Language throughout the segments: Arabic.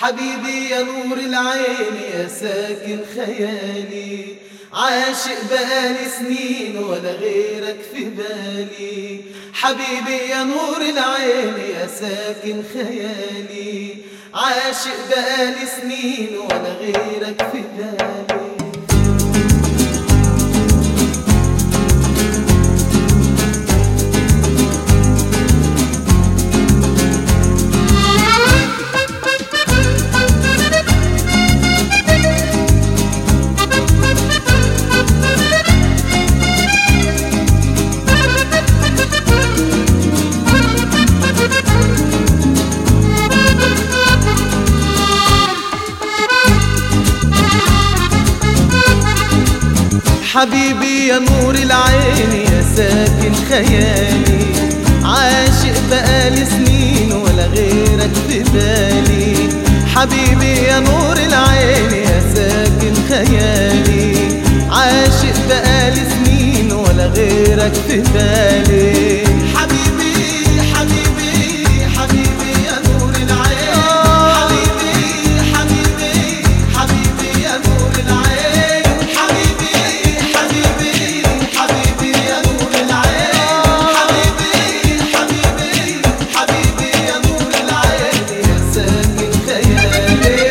حبيبي يا نور العين يا ساكن خيالي، عاشق بقالي سنين ولا غيرك في بالي. حبيبي يا نور العين يا ساكن خيالي، عاشق بقالي سنين ولا غيرك في بالي. حبيبي يا نور العين يا ساكن خيالي، عاشق بقالي سنين ولا غيرك في بالي. حبيبي يا نور العين يا ساكن خيالي، عاشق بقالي سنين ولا غيرك في بالي. حبيبي حبيبي حبيبي يا نور العين، حبيبي حبيبي حبيبي يا نور العين، حبيبي حبيبي حبيبي يا نور العين، حبيبي حبيبي حبيبي يا نور العين يا ساكن خيالي.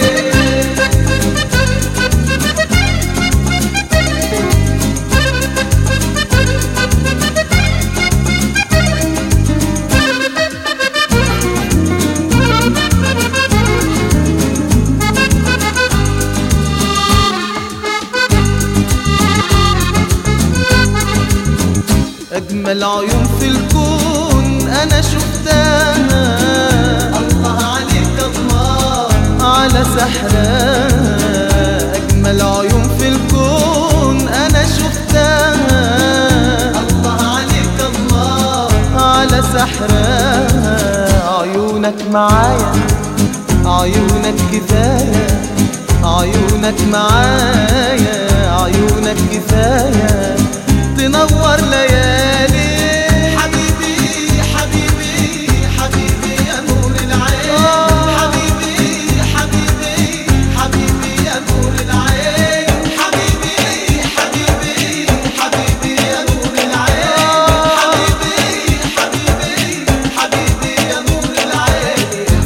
أجمل عيون في الكون أنا شفتها، الله عليك الله على سحرها. أجمل عيون في الكون أنا شفتها، الله عليك الله على سحرها. عيونك معايا عيونك كفاية، عيونك معايا عيونك كفاية.